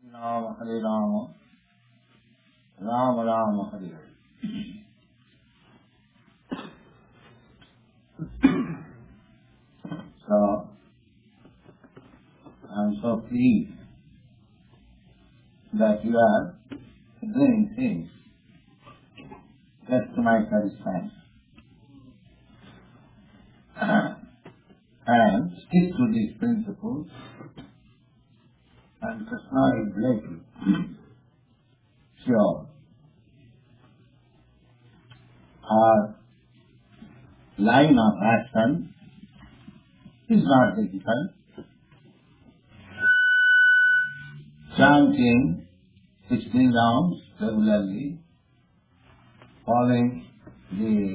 Rama Hare Rama, Rama Rama Hare Hare. So, I'm so pleased that you are doing things just to my satisfaction. And stick to these principles, and Krishna is blessed. Sure. Our line of action is not difficult. Chanting 16 rounds regularly, following the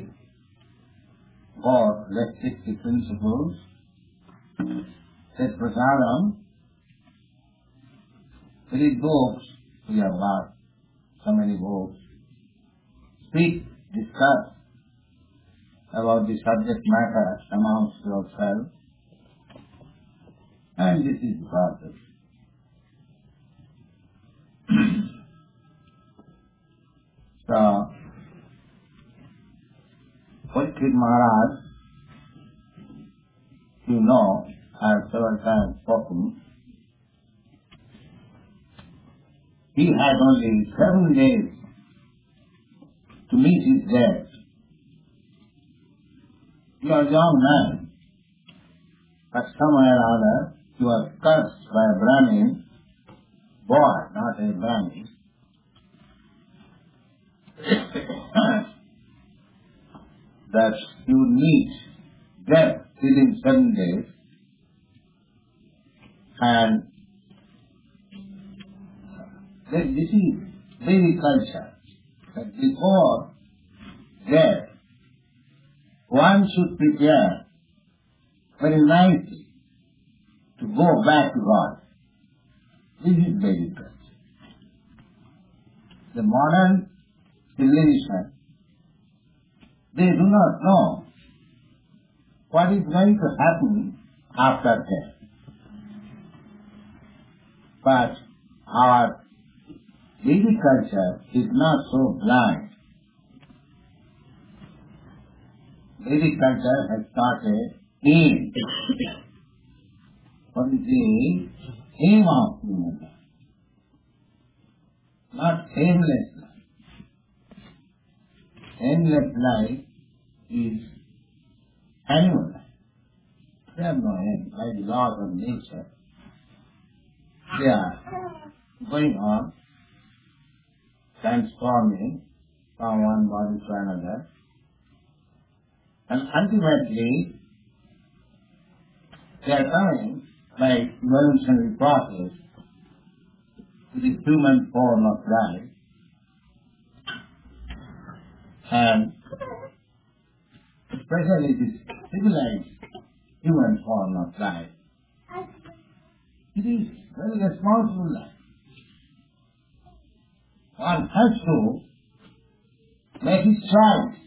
4 restrictive principles, set prasadam, read books, we have got so many books, speak, discuss about the subject matter amongst yourselves, and this is the process. So, Parikshit Maharaj, you know, has several times spoken. He had only 7 days to meet his death. You are a young man, but somewhere or other you are cursed by a Brahmin boy, not a Brahmin. That you would meet death within 7 days, and this is Vedic culture, that before death one should prepare very nicely to go back to God. This is Vedic culture. The modern civilization, they do not know what is going to happen after death. But our Vedic culture is not so blind. Vedic culture has got a aim. What is the aim of human life? Not aimless life. Aimless life is animal life. They have no aim, by the laws of nature. They are going on, transforming from one body to another, and ultimately they are coming by evolutionary process to the human form of life, and especially this civilized human form of life. It is very responsible life. One has to make his choice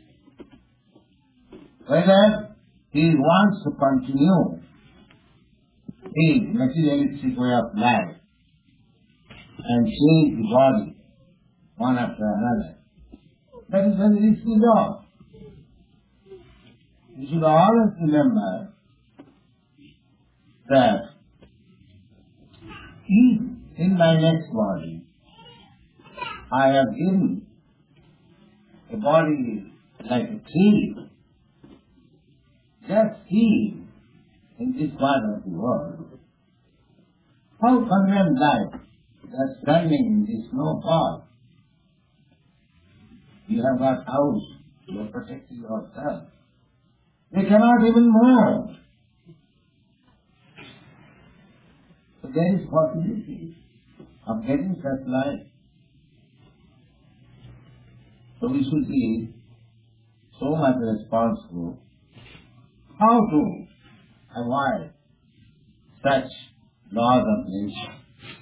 whether he wants to continue his materialistic way of life and change the body one after another. That is very risky job. You should always remember that in my next body I have given a body like a tree. Just see in this part of the world how convenient life is standing in this snow fall. You have got house, you are protecting yourself. They cannot even move. So there is possibility of getting such life. So we should be so much responsible how to avoid such laws of nature.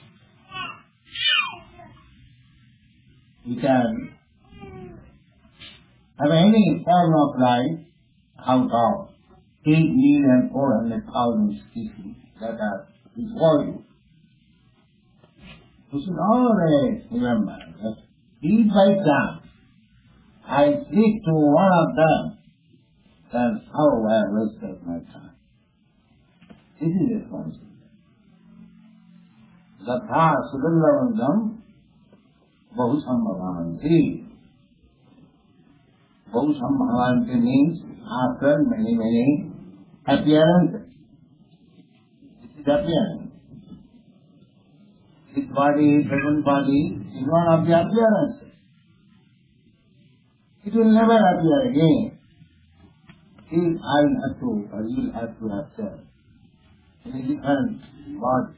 We can have any form of life out of 8,400,000 species that are before you. You should always remember that if by chance I speak to one of them, then how I wasted my time. This is responsibility. Gatha Sudallavandam Bahusambhavanti. Bahusambhavanti means after many appearances. This is appearance. This body, present body, is one of the appearances. It will never appear again. If I have to, or you will have to appear in a different body.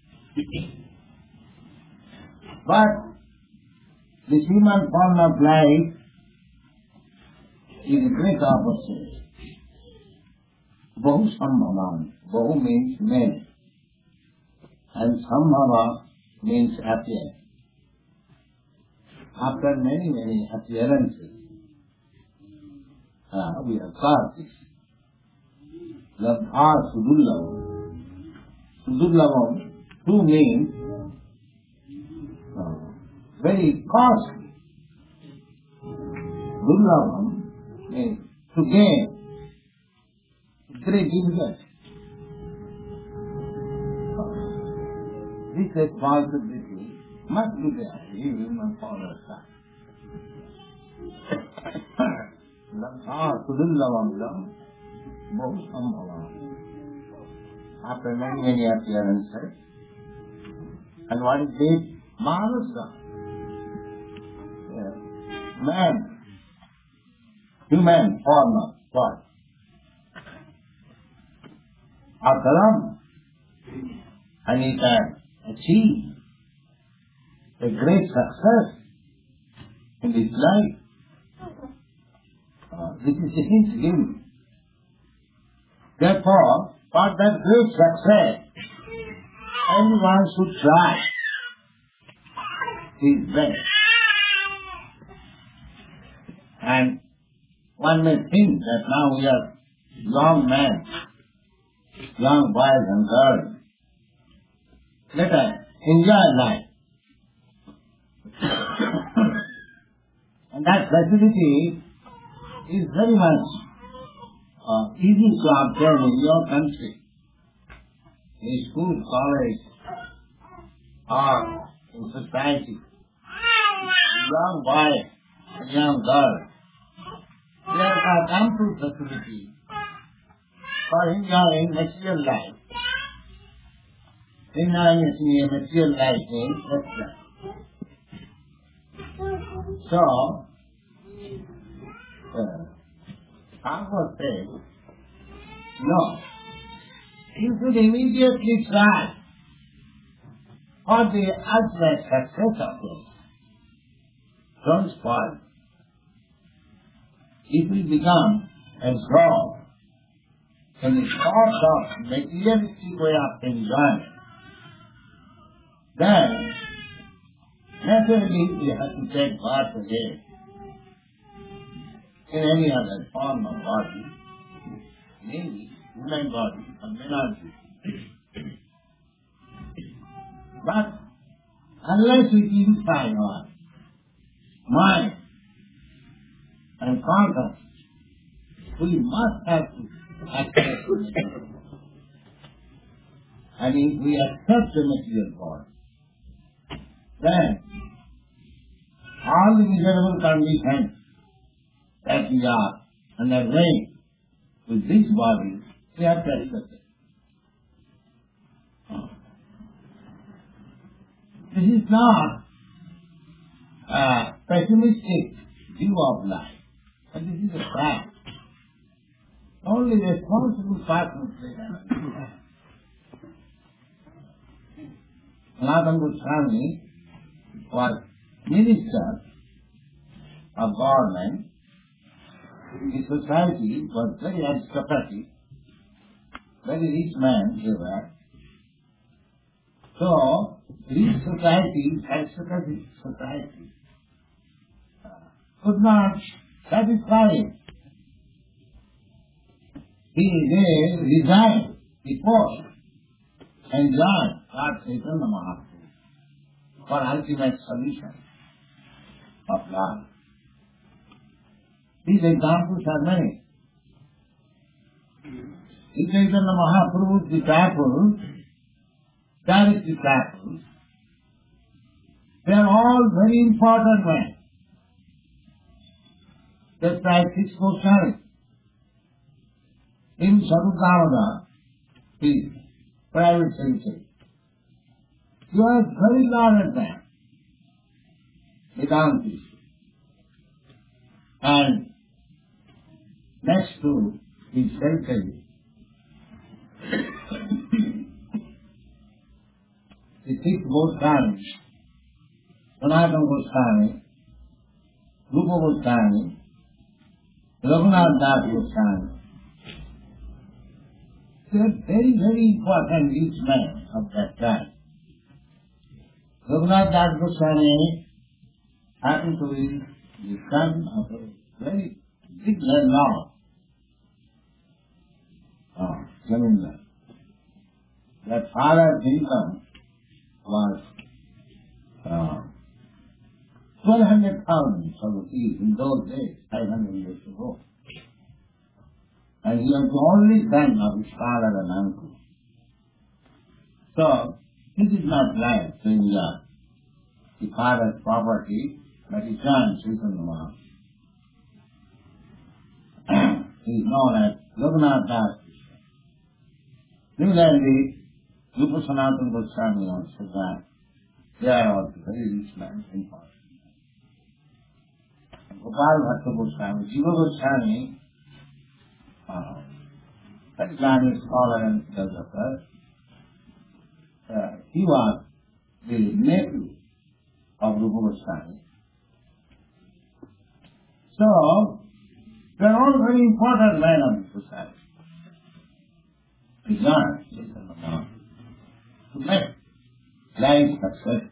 But this human form of life is a great opportunity. Bahu Sambhavan. Bahu means many. And Sambhava means appear. After many appearances, we have got this. Labdha Sudullavam. Sudullavam, two means very costly. Dullavam means to gain. Very difficult. This responsibility must be there, even on father's side. Labdha Sudullavam lam Bahusambhavam. After many appearances, and what is this? Manasa. Man, human form of God. Akaram, and he can achieve a great success in this life. This is the hint given. Therefore, for that great success, everyone should try his best. And one may think that now we are young men, young boys and girls. Let us enjoy life. And that facility is very much easy to obtain in your country. In school, college, or in society. Young boys and young girls, there are ample facilities for enjoying material life. Enjoying material life means that's that. So, Bhagavad says, no, you should immediately try for the ultimate success of it. Don't spoil. If we become absorbed in the thought of materialistic way of enjoyment, then naturally we have to take birth again in any other form of body, maybe human body or may not be. But unless we purify our mind and conscience, we must have to accept the material. And if we accept the material body, then all the miserable conditions that we are undergoing with this body, we have to accept it. This is not a pessimistic view of life, but this is a fact. Only responsible persons can. Sanatana Goswami was minister of government. His society was very aristocratic, very rich man they were. So, rich society, aristocratic society, could not satisfy him. They resigned the post and joined Lord Chaitanya Mahaprabhu. for ultimate solution of life. These examples are many. If Chaitanya Mahaprabhu's disciples, direct disciples, they are all very important men. Just like six Goswamis. In Sadhukavada, his private secretary, he was very learned man, Vedanta. And next to his secretary, the six Goswamis, Sanatana Goswami, Rupa Goswami, Raghunath Das Goswami. They are very, very important rich men of that time. Raghunath Das Goswami happened to be the son of a very big landlord, Jamindar. That father's income was 1,200,000 rupees in those days, 500 years ago. And he was the only son of his father and uncle. So, he did not like to enjoy the father's property, but he turned Chaitanya Mahaprabhu. He is known as Raghunath Das. Similarly, Rupa Sanatana Goswami also that they are also very rich men in part. Gopal Bhatta Goswami, Jiva Goswami, that Islamic scholar and philosopher, he was the nephew of Rupa Goswami. So, they are all very important men of the society. Designed to make life successful.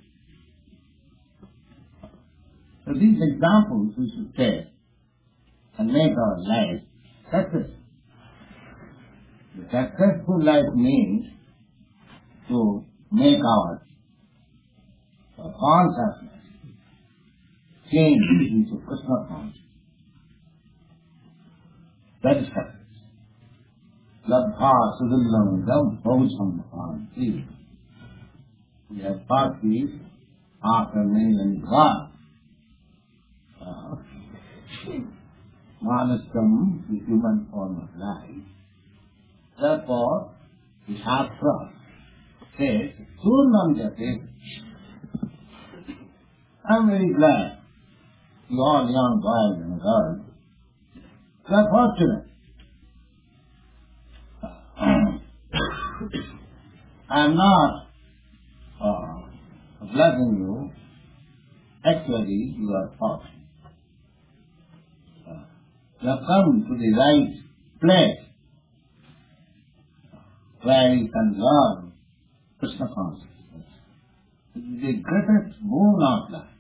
So these examples we should take and make our life successful. The successful life means to make our consciousness change into Krishna consciousness. That is success. Labdha sudillam dam bhaucham bhavanti. We have taught these after many, many gods. Manasam, the human form of life. Therefore, the Shastra says, Surnam Jati. I'm very glad you all young boys and girls, you are fortunate. I am not blessing you. Actually, you are fortunate. You have come to the right place where you can learn Krishna consciousness. It is the greatest boon of life.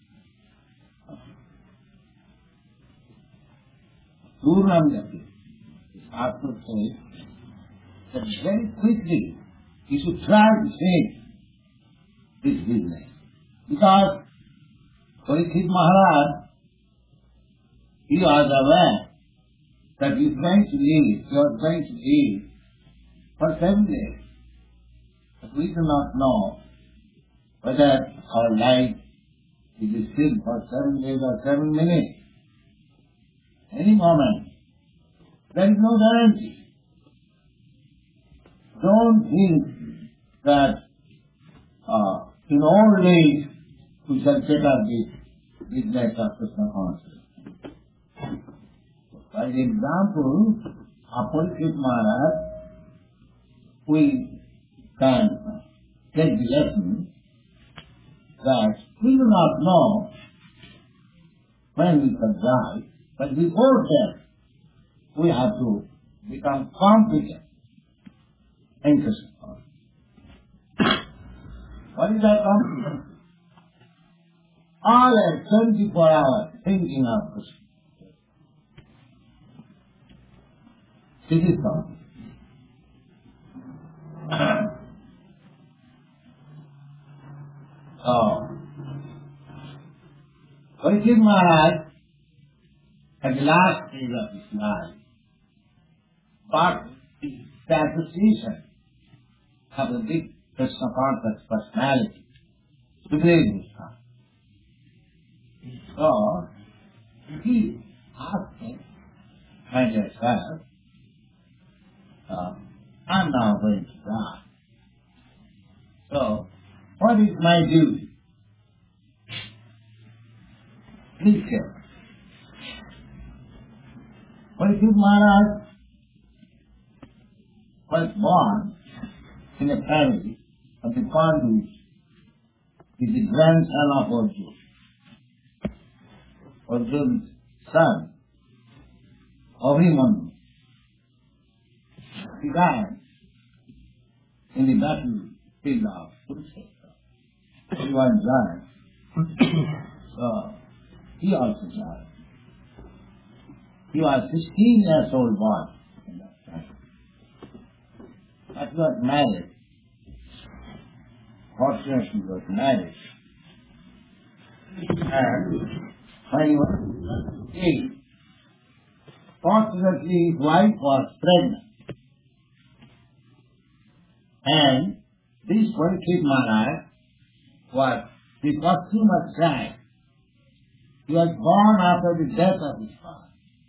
Purnam Jati. The Shastra says that very quickly you should try to save this business. Because Parikshit Maharaj, he was aware that he is going to live for 7 days. But we do not know whether our life is still for 7 days or 7 minutes. Any moment. There is no guarantee. Don't think that in old days we shall take up this business of Krishna consciousness. By the example of Parikshit Maharaj, we can take the lesson that we do not know when we shall die, but before death we have to become confident in Krishna consciousness. What is that confidence? All at 24 hours thinking of Krishna. This is confidence. So, Parikshit Maharaj, at the last stage of his life, got the association of the big Krishna conscious personality, Sukhdev Goswami. So, he asked him, my dear sir, I'm now going to die. So, what is my duty? Please tell me. Parikshit Maharaj was born in a family of the Pandus. He is the grandson of Arjuna. Arjuna's son, Abhimanyu. He died in the battlefield of Kurukshetra. He was giant. So, he also died. He was 16 years old boy in that time. But he was married. Fortunately, he was married. And when he was 8, fortunately his wife was pregnant. And this Parikshit Maharaj was too much sad. He was born after the death of his father.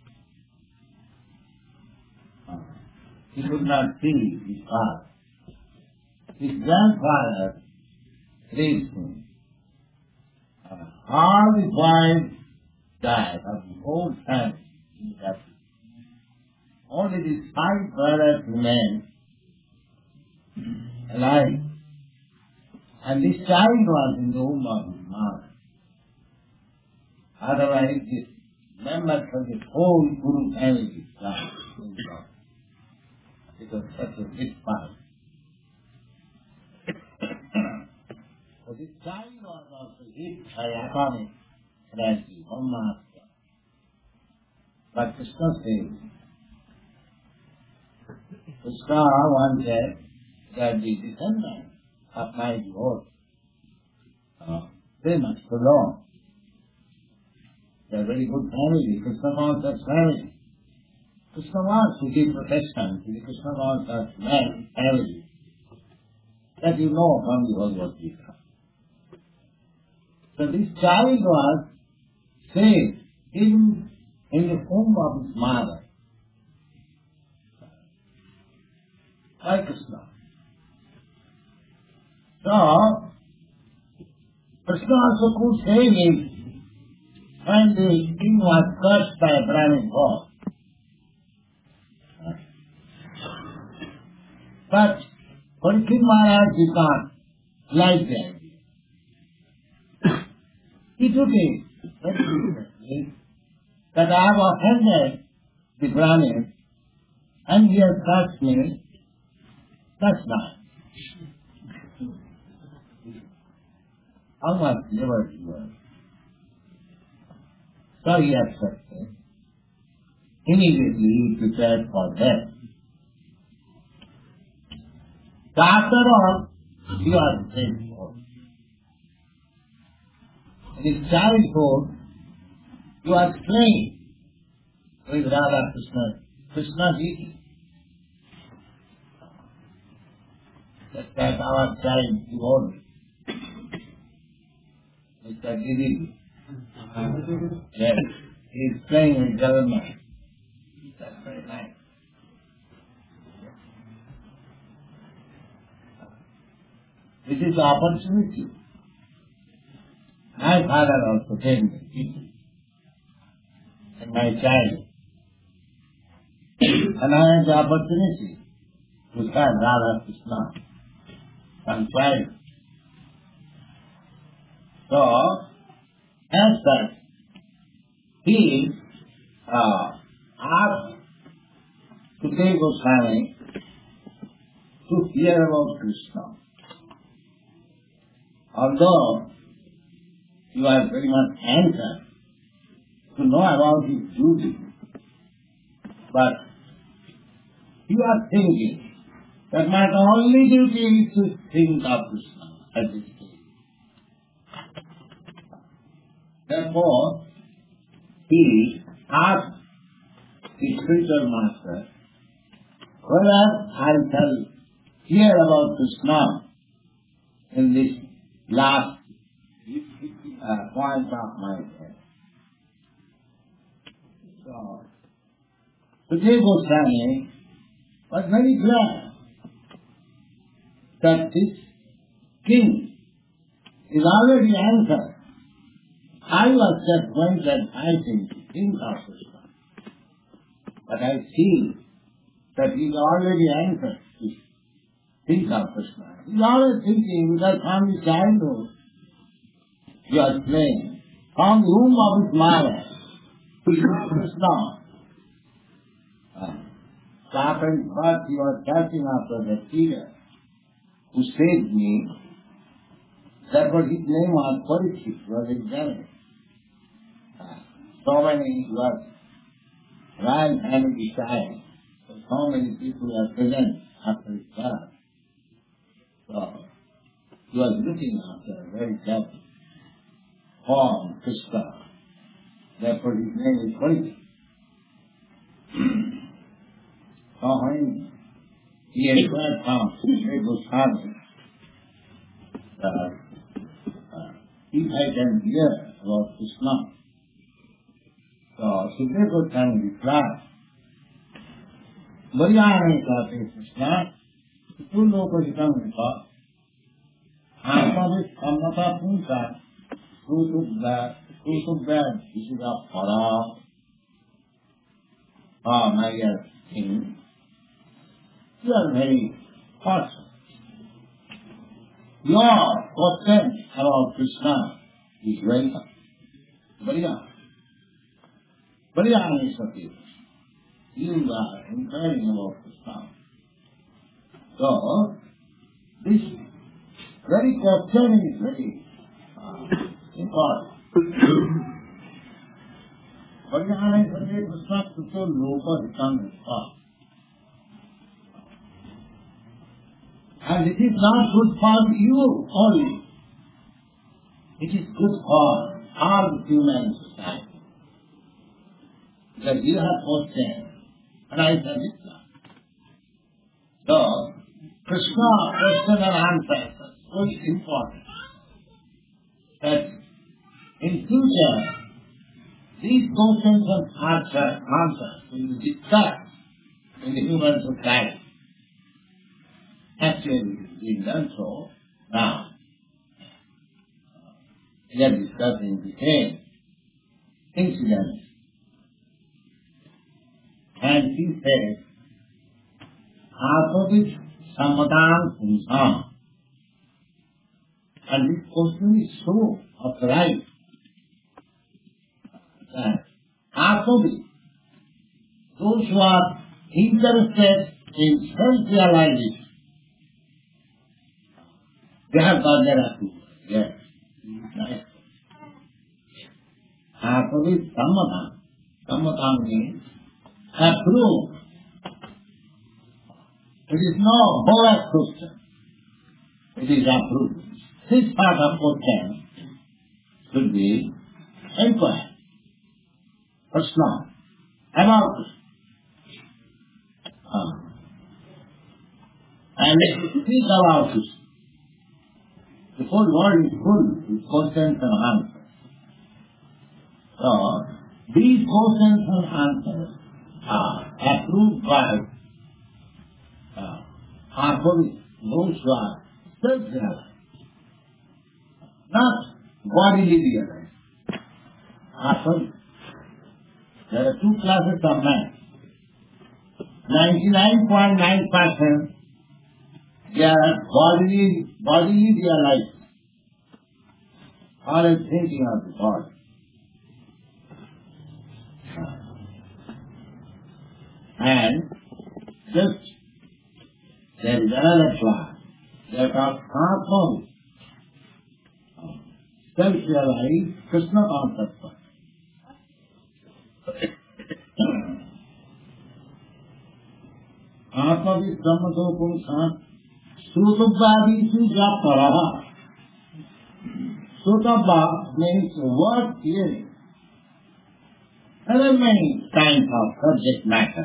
He could not see his father. His grandfather raised him. All his wives died of the whole family. Only these 5 brothers remained alive. And this child was in the womb of his mother. Otherwise, the members of the whole Guru family died. It was such a big fight. So this child was also hit by atomic energy, one master. But Krishna says, Krishna wanted that the descendants of my devotees, they must prolong. They are very good family. Krishna wants us family. Krishna wants to give protection to the Krishna wants us family. That you know from the Bhagavad Gita. So this child was saved in the womb of his mother by Krishna. So, Krishna also could save him when the king was cursed by a Brahmin god. But Parikshit Maharaj did not like the idea. He took it very seriously that I have offended the Brahmin and he has cursed me. That's not. How much liberty was. So he accepted. Immediately he prepared for death. So after all, he was faithful. In his childhood, he was playing with Radha Krishna Ji. That our child devotee, Mr. Giri. Yes, he is playing with Jagannath. That's very nice. This is the opportunity. My father also gave me, and my child. And I had the opportunity to serve Radha Krishna and child. So, as such, he asked Sukadeva Goswami to hear about Krishna. Although he was very much anxious to know about his duty, but he was thinking that my only duty is to think of Krishna at this stage. Therefore, he asked his spiritual master, whether I shall hear about Krishna in this last point of my life. So, Sukadeva Goswami was very glad that this king is already answered. I was just once advising to think of Krishna, but I see that he is already answered to think of Krishna. He is always thinking, because from his childhood he was playing. From the womb of his mother, Krishna. After his birth, he was catching after the figure who saved me. Therefore his name was Parikshit, was examined. So many was royal family child. So many people were present after his birth. So he was looking after a very careful form, Krishna. Therefore his name is Parikshit. So when he inquired from Sukadeva Goswami, if I can hear about Krishna. So Sukadeva Goswami replied, Bariya कहते Krishna, तू लोग हितम होता, आपका भी सम्मता पूछा, तू bad, किसी का फरा, my dear king, you are very person. Your question about Krishna is very Bariya. Bariya is Sati. You are inquiring about Krishna. So, this very question is very important. Bariya is Sati Krishna to loka hitam hitam. And it is not good for you only. It is good for all human society. Because you have questioned, and I said it not. So, Krishna question and answer is very important. That in future, these questions and answers will be discussed in the human society. Actually, it is being done so now. We are discussing the same incidents. And he says, Apavis Samadhan Punsam. And this question is so upright that Apavis, those who are interested in self-realization, they have got their approval. Yes. Right. Apavis Samadhan. Samadhan means approved. It is no bold question. It is approved. This part of question should be inquired. Krishna, about Krishna. And speak about Krishna. The whole world is full with questions and answers. So, these questions and answers are approved by those who are self-realized, not bodily realized. There are two classes of men. 99.9% they are bodily realized, always thinking of the body. And just there is another class that are transformed, self-realized Krishna consciousness. Atmavis Brahmadopum Sant Srutubhadishu Japaraha. Sutapa means word hearing. There are many kinds of subject matter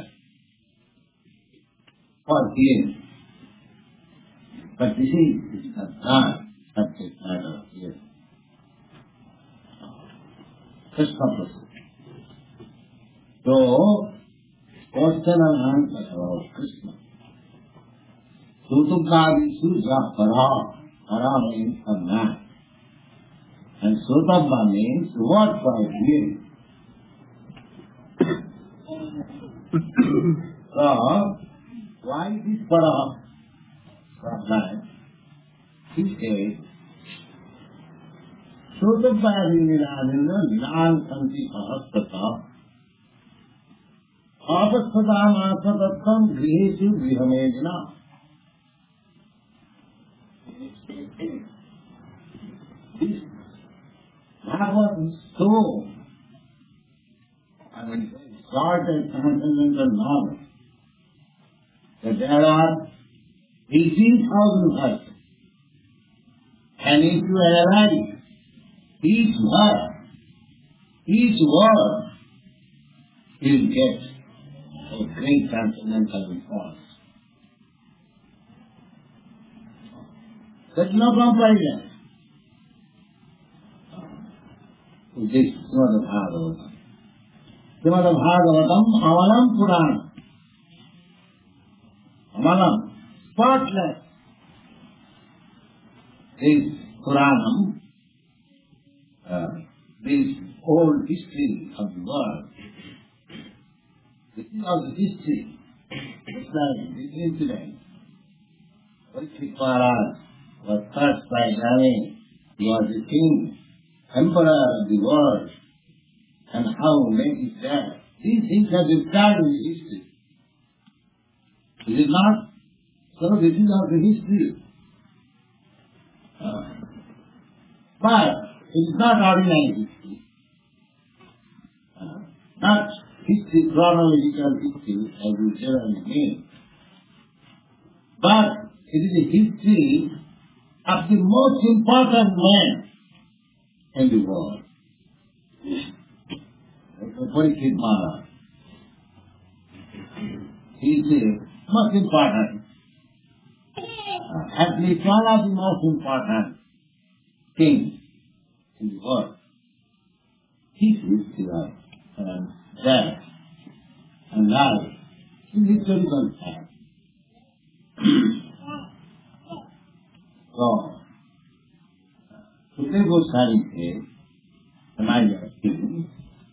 for hearing. But this is not subject matter of hearing. Krishna Prasad. So, question and answer about Krishna. Sutupadisu Para. Para means a man. And Sutapa means word for hearing. So, why this Para? Man, he says, Sutapadininadina Nilan Santi Sahastata Apasthatam Asatatam Grihesu Grihamedina. That was so, short and transcendental knowledge that there are 18,000 verses. And if you analyze each word, you will get a great transcendental response. There is no comparison to this Srimad Bhagavatam. Srimad Bhagavatam, Amalam Purana. Amalam, spotless. This Puranam, this whole history of the world, this is all the history. It's like this incident. Parikshit Maharaj was touched by Rani. He was the king, emperor of the world, and how made it there. These things have been started in the history. Is it not? So this is of the history. But it is not ordinary history. Not history, chronological history, as we generally mean. But it is a history of the most important man in the world. Parikshit Maharaj. He is the most important. At least one of the most important kings in the world. His history of death and life is historical fact. So, Sukadeva Goswami says, and I am speaking,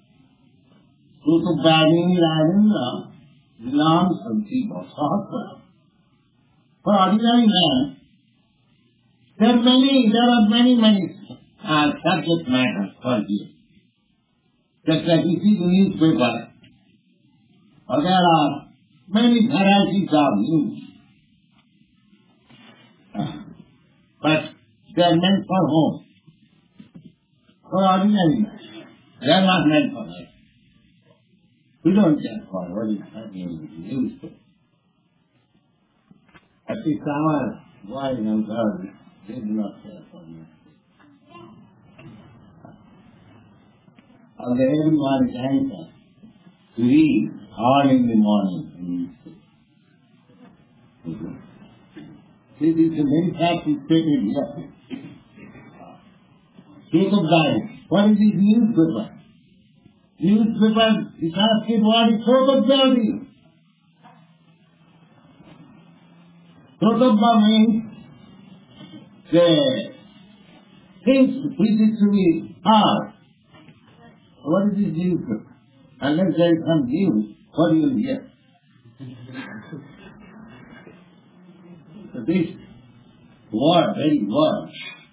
Sutapadi Radindra Vilam Santi Bhasahasra. For ordinary man, there are many subject matters for you. Just like you see the newspaper, or there are many varieties of news. But they are meant for whom? For ordinary man. They are not meant for us. We don't care for what is happening in the newspaper. At least our boys and girls, they do not care for me. Although everyone is anxious to read all in the morning. This is a very practical statement here. Take of guys, what is this newspaper? Newspaper is asking what is Sotapadi. Sotapa means the things which is to be heard. What is this newspaper? Unless there is some news, what you will hear? So this word, very word,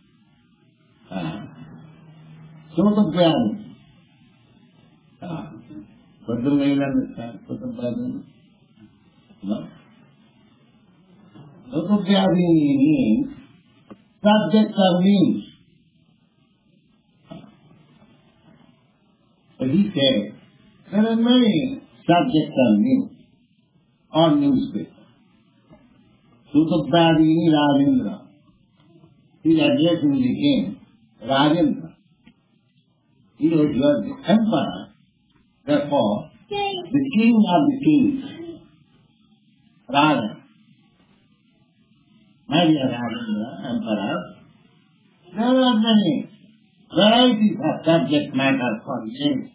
Sotapadi. What do we understand? Sotapadi? No? Sotapadi means subject or means. But he said, there are many subjects or means on newspaper. Sutapadi Ravindra. He is addressing the king. Rajendra. He is the emperor, therefore, the king of the kings, Raja. My dear Rajendra, emperor, there are many varieties of subject matter for living.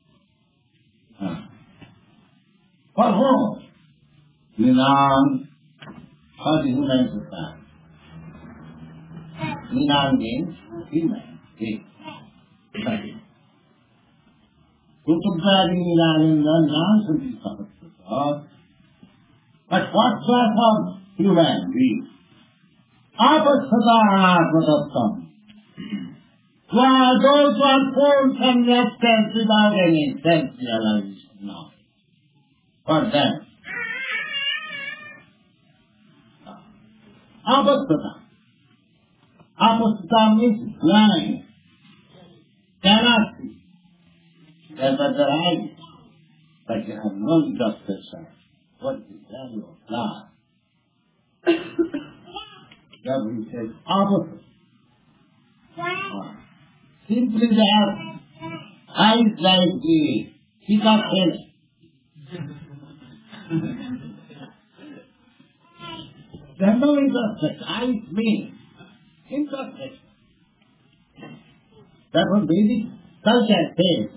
For whom? Vinam for the human society. Vinam means human. Kutubhari Vinam nonsense of it. But what sort of human being? Apasada Atmadattam. Who are those who are formed from that sense without any self-realization now. For them. Apasada. Apasada means blind. Cannot see. They have their eyes, but they have no justice. What is the value of God? Therefore he says opposite. Simply they have eyes like the peacock head. They have no introspection. Eyes mean introspection. Therefore Vedic culture says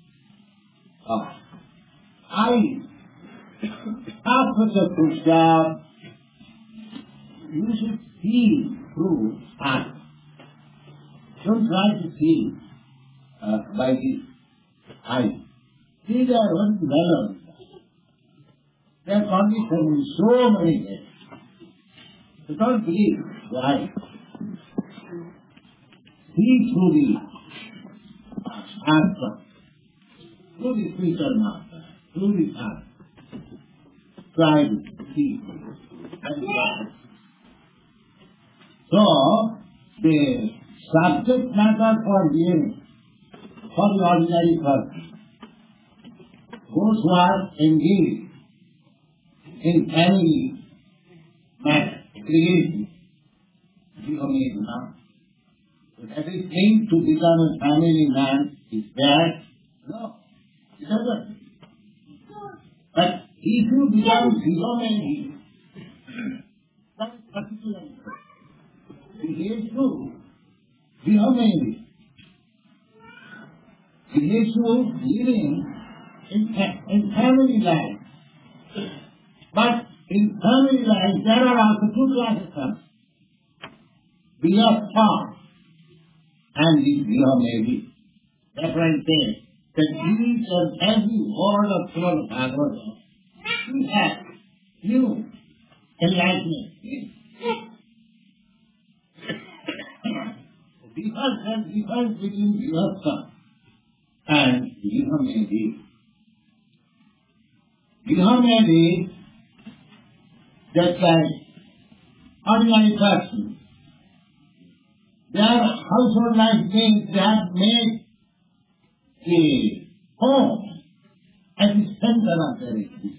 eyes. After the push-up, you should see through eyes. Don't try to see by the eyes. See there one melon. They are conditioned in so many ways. You don't believe the eyes. See through the answer, through the spiritual master, through the heart. Try to see. So, the subject matter for living, for the ordinary person, those who are engaged in family matter, creation, if everything to become a family man is bad, no, it doesn't. But if you become zero-minded, that is particularly behave to zero-minded. Behave to living in family life. But in family life, there are also two classes. Be of thought and be zero-minded. That's why I say that each and every word of Srimad Bhagavatam we have new enlightenment. The difference between Grihastha and Grihamedi. Grihamedi, just like ordinary person, their household life things, they have made the home as the center of their existence.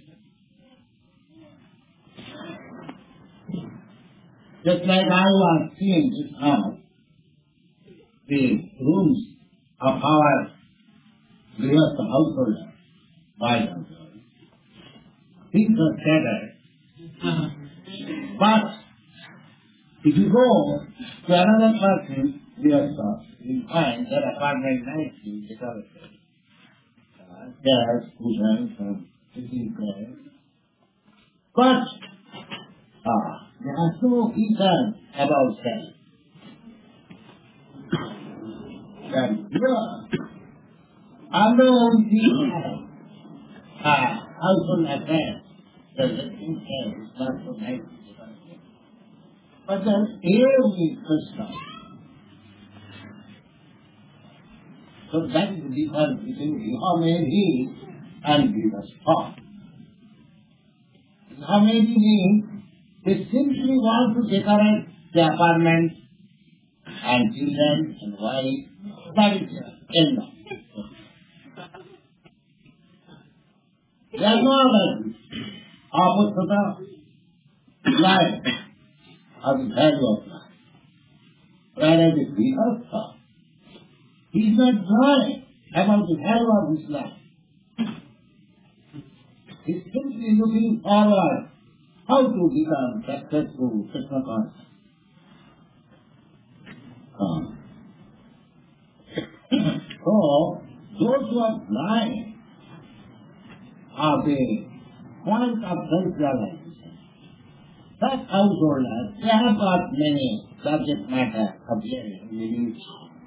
Just like I was seeing just now, the rooms of our Grihastha householder, by themselves, things are scattered. But if you go to another person, Grihastha, you find that apartment nicely decorated. Chairs, cushions, and sitting chairs. But there are no concern about self. That here, unknown people, household affairs, the sitting chair is not so nice. But there's every Krishna. So that is the difference between Grihamedi and Grihastha. Grihamedi means they simply want to decorate the apartment and children and wife. That is enough. There is no other opposite life of the value of life. Whereas the Grihastha He is not joy about the value of his life. He is simply looking forward how to become successful, technocracy. So, those who are blind are the point of self-realization. Such householders, they have got many subject matter appearing in the news.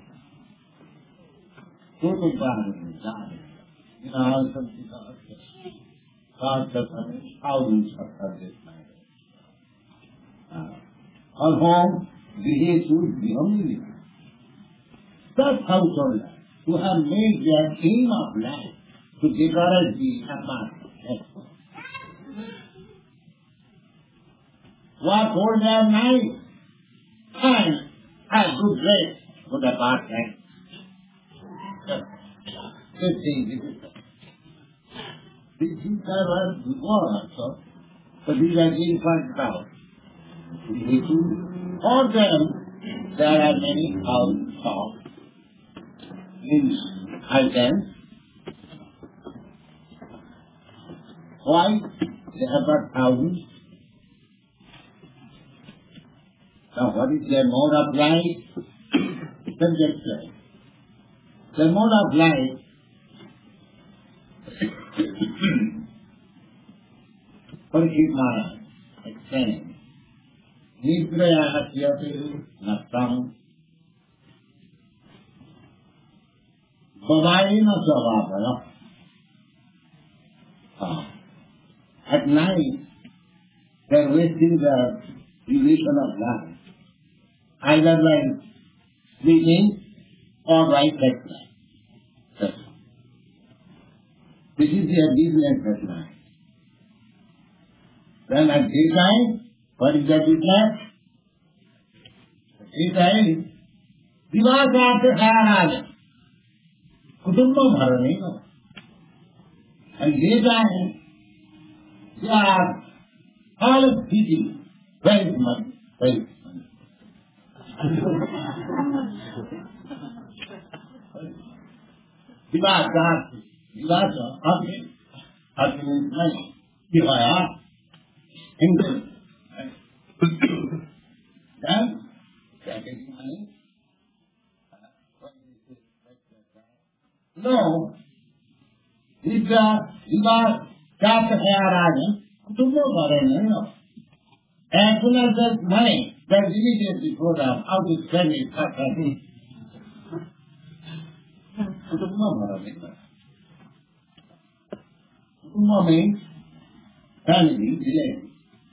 Total garden, you know, also because God has thousands of subject matter. Our home behaves with the only such householders who have made their aim of life to decorate the apartment. Work all their night and have good rest, good apartment. This thing is these things are before also, but these are being pointed out. For them, there are many thousands of items. Why? They have got thousands. Now what is their mode of life? Conjecture. The mode of life Parikimara explains Nidraya Hasyati Nastam Bhavayina Savabhaya. At night, they are wasting the duration of life, either by sleeping or by sex life. This is their business at night. Then at daytime, what is their business? Daytime, Divasartha Sayaraja, Kutumba Bharanino. And daytime, they are all busy, very much, very much. Divasartha, Agni is money. Divaya, Hindu. Then, that is money. No, Diva Rajan, Kutumbo Bharana. As soon as there's money, there's immediately program how to spend it. Kutumbo Bharana. Kutumbo means family, village.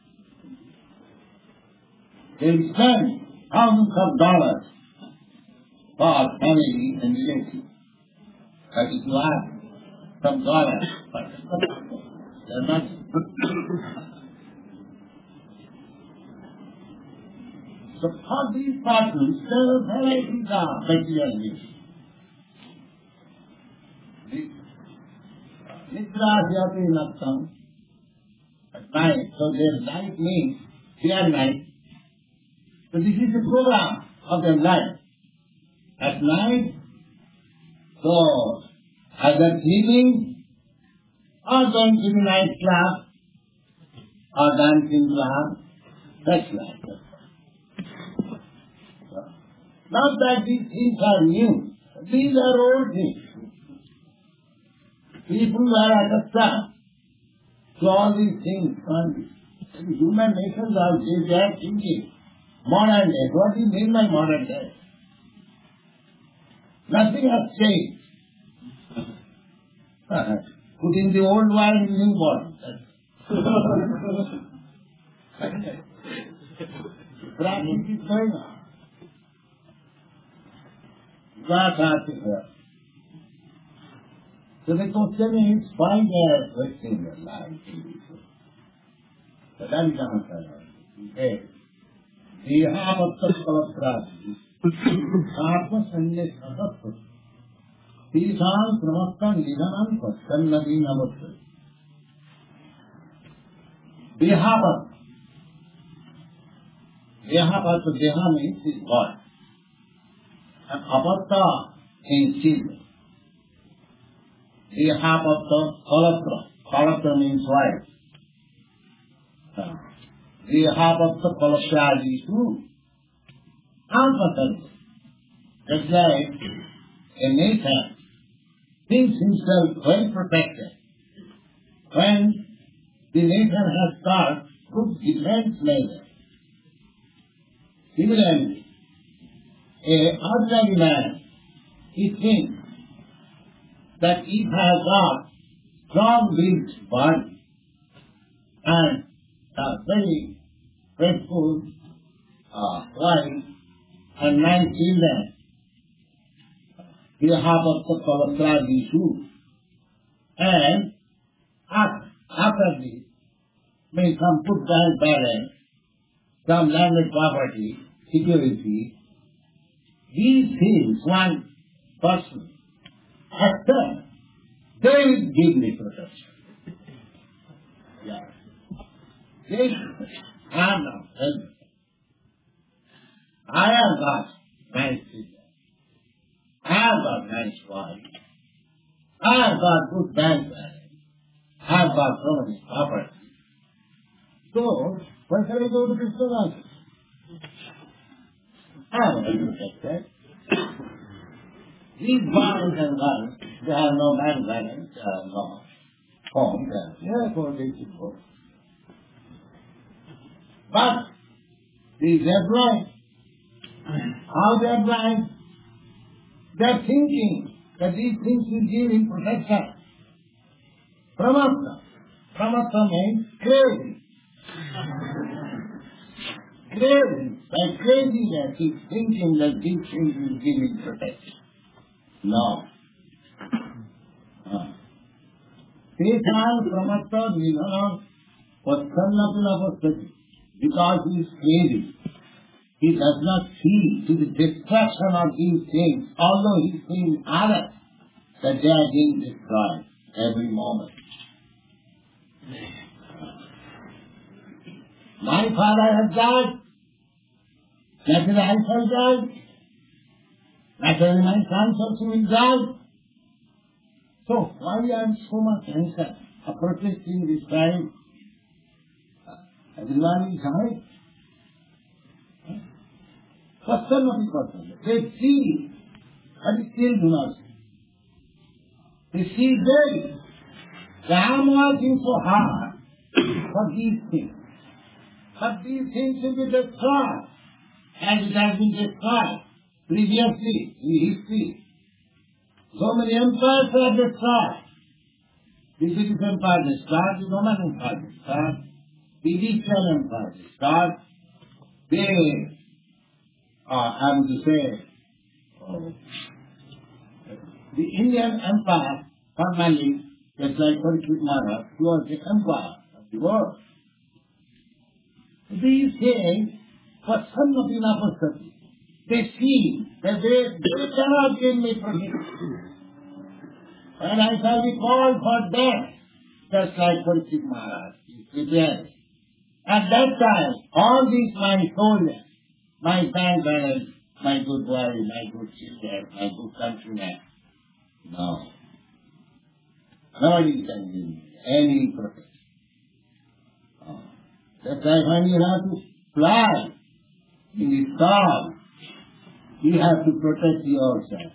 They spend thousands of dollars for family and village. That is to ask some dollars, but they're not. So for these persons, there are varieties of material. Nidra Jyati Naktam at night, so their life means their night. So this is the program of their life. At night, so either sleeping or going to the night club or dancing club, that's life. So, not that these things are new, these are old things. People were accustomed to all these things. And human nations are they are thinking. Modern day. What do you mean by modern day? Nothing has changed. Putting the old wine in new bottle. Practice is going on. So the question is, why they are wasting their life in this way? So that is the answer. Okay. Dehavattasavaprati Atma-sanyasattatva Tishan Pramastan Nidhanam Sannadi Namaste. Dehavat. Dehavat, Deha means is God. And Avatta in children. The half of the colatra. Colatra means wife. The half of the colatra is who? Unfortunately. Just like a Nathan thinks himself well protected. When the Nathan has got good defense measure. Similarly, an ordinary man, he thinks that if I have got strong-built body and a very faithful wife and 9 children, the half of the color issue, and after this, may some put bank balance, some landed property, security, these things one person has done, they will give me protection. Yeah. They are not helpful. I have got nice children. I have got nice wife. I have got good bank balance. I have got so many property. So, why shall I go to Krishna Consciousness? I am well protected. These boys and girls, they have no bank balance, they have no home, therefore they should go. But these are blind. How they are blind? They are thinking that these things will give him protection. Pramatta. Pramatta means crazy. Crazy. By craziness, he's thinking that these things will give him protection. No. Tetan Pramatta Nidhana Vatsannapinapasthati. Because he is crazy. He does not see to the destruction of these things, although he sees others, that they are being destroyed every moment. My father has died. Naturally I shall die. Naturally my sons also will die. So why are you so much anxious of protecting this time? Everyone is right. Person of the person. They see, but they still do not see. They see very. I am working so hard for these things. But these things will be destroyed, as it has been destroyed previously in history. So many empires are destroyed. The British Empire destroyed, the Roman Empire destroyed, the Egyptian Empire destroyed. They, I am to say, the Indian Empire, formally, just like Parikshit Maharaj, he was the empire of the world. These things, Vatsannapinapasthati, they see that they cannot give me protection. And I shall be called for death, just like Parikshit Maharaj is prepared. At that time, all these my soldiers, my bank balance, my good wife, my good children, my good countrymen, no. Nobody can give me any protection. That's why when you have to fly in the storm, you have to protect yourself.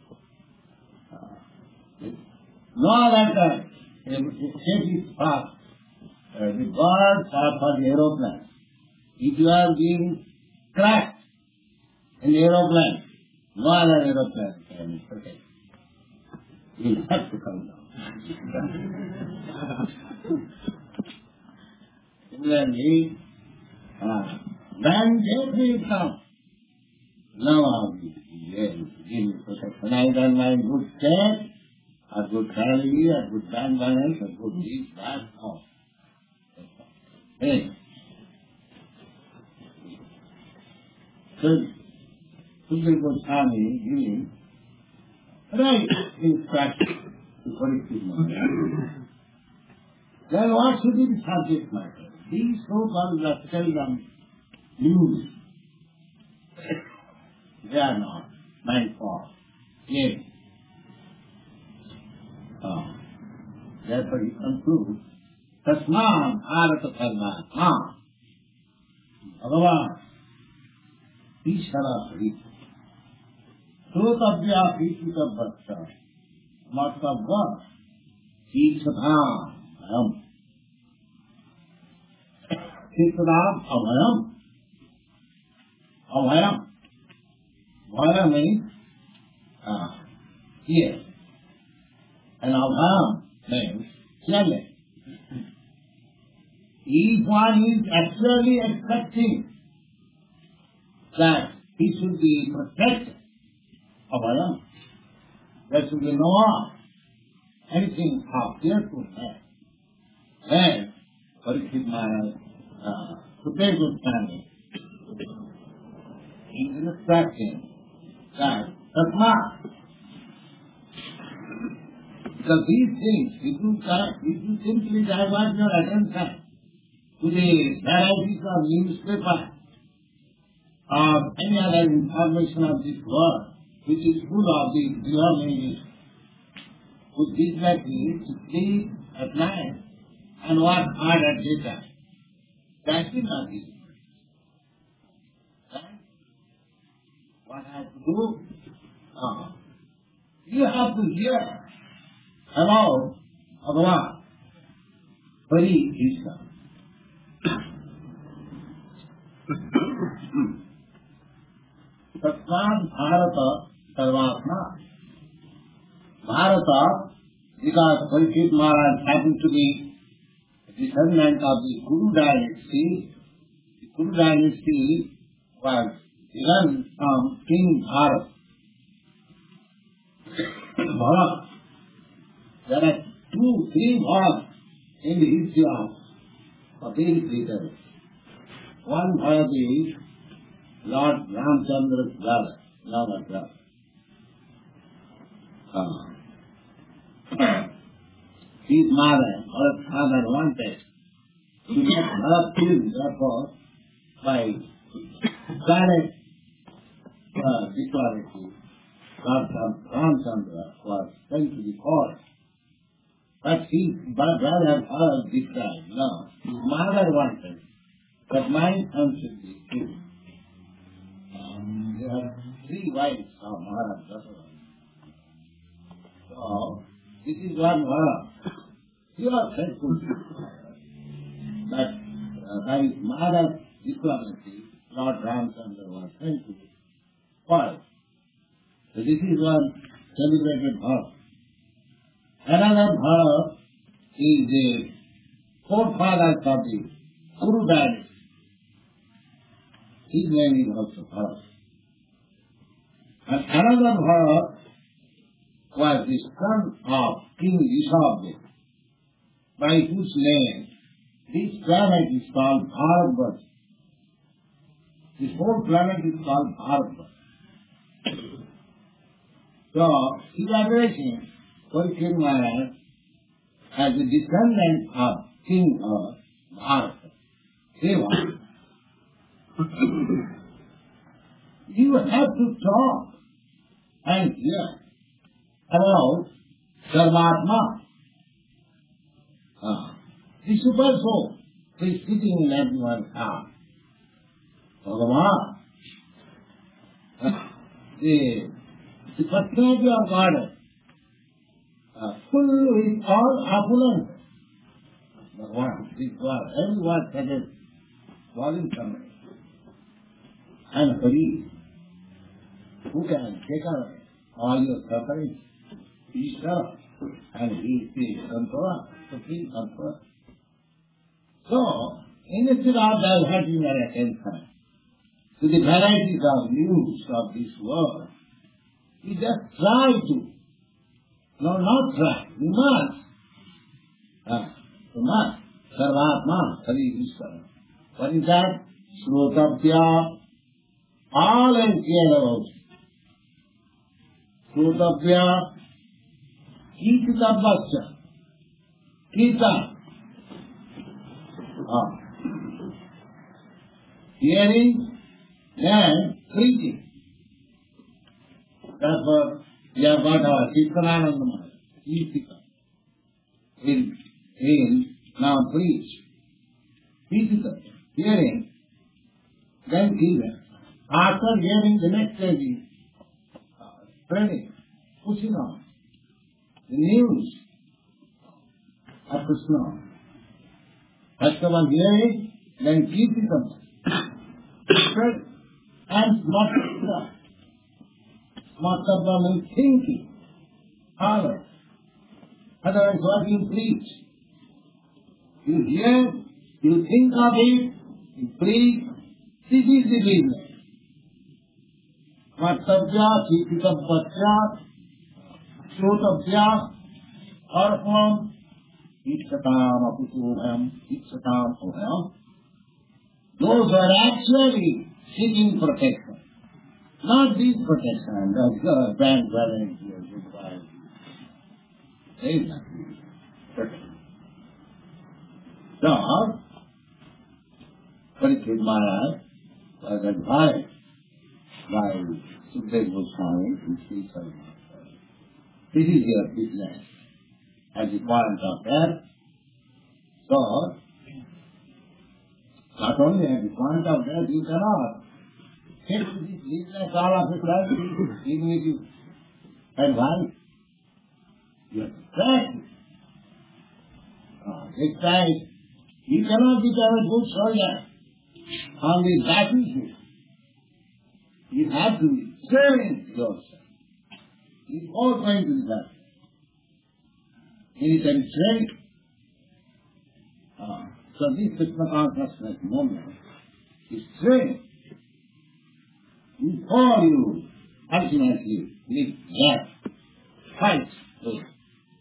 No other time. Take it fast. The birds are for the aeroplane. If you are being crashed in the aeroplane, no other aeroplane can protect you. You have to come down. Similarly, when Jeffrey comes, now I'll be able to give me protection. Either my good state, a good family, a good bank balance, a good this, that, all. Hey. So, Sukha Goswami giving right instruction to Parikshit Maharaj. Then what should be the subject matter? These so-called rascal news, they are not my fault. Yes. Therefore he concludes, Tasman Bharata Parmatma Bhagavan Ishara Hari Sotavya Pishita Bhaksha Matavva Ishadham Ayam Ishadham Avayam Avayam Vayam means here, and Avayam means challenge. Each one is actually expecting that he should be protected. Avayam. There should be no anything appear to him. Then, Parikshit Maharaj, to take good standing, he is instructing that Tasma, because these things, if you simply divert your attention to the varieties of newspaper or any other information of this world, which is full of these belongings, would be likely to sleep at night and work hard at daytime. That is not easy. Right? What I have to do? You have to hear about Bhagavan, Hari Krishna. Tasman Bharata Sarvatma. Bharata, because Parikshit Maharaj happened to be a descendant of the Kuru dynasty. The Kuru dynasty was run from King Bharat. Bharat. There are 2-3 Bharats in the history of these leaders. One Bharat is Lord Ramchandra's brother, Lord brother. His mother, Bharat's father wanted to get Bharat killed, therefore, by direct diplomacy, Lord Ramchandra was sent to the court. But his brother Bharat decided, no, his mother wanted that my son should be killed. There are 3 wives of Maharaj Dasarath. So, this is one Bharat. He was thankful that by his mother's diplomacy, Lord Ramchandra was sent to court. So this is one celebrated Bharat. Another Bharat is the forefather of the Kuru dynasty. His name is also Bharat. And another Bharat was the son of King Rishabh, by whose name this planet is called Bharatvarsh. This whole planet is called Bharatvarsh. So, he is addressing Parikshit Maharaj as a descendant of King of Bharat, Deva. You have to talk and hear about Sarvatma, the super soul who is sitting in everyone's heart. Bhagavan, the personality of God, full with all opulence. Bhagavan, this word, every word that is falling from it. And Hari, who can take away all your suffering? Ishvara, and he is the controller, supreme controller. So, instead of diverting your attention to the varieties of news of this world, you just try to, no, not try, you must. You must. Sarvatma, Hari Ishvara. What is that? Srotavya, all and care about it. Srotavya, Kitavasya, Kita. Hearing and preaching. Therefore, We have got our Kirtanananda Maharaj. He will now preach. Physical, hearing, then given. After hearing, the next stage is spreading, pushing on the news of Krishna. First of all hearing, then keep it up. Spread and smartabha. Smartabha means thinking. Follow. Otherwise what you preach? You hear, you think of it, you preach. This is the business. Smartabha, chikitabhya, shrotabhya, arham, Iksatam, Aputuham, Iksatam, Oham. Those are actually seeking protection. Not this protection, the grandparents, goodbye. They is not protection. So, Parikshit Maharaj was advised by Sukadeva Goswami and Sri Sarvabhauma. This is your business. At the point of that, so, not only at the point of that, you cannot take this business all of it right, even if you advise. You have to practice. Next time, you cannot become a good soldier on the battlefield. You have to train yourself. You all going to the battle. Military training. So this Krishna consciousness moment is training. Before you ultimately meet death, fight with it.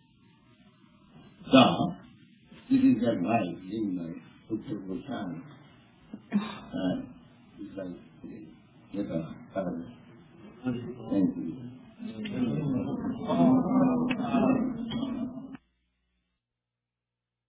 So, this is the advice given by Sukadeva Goswami. It's like,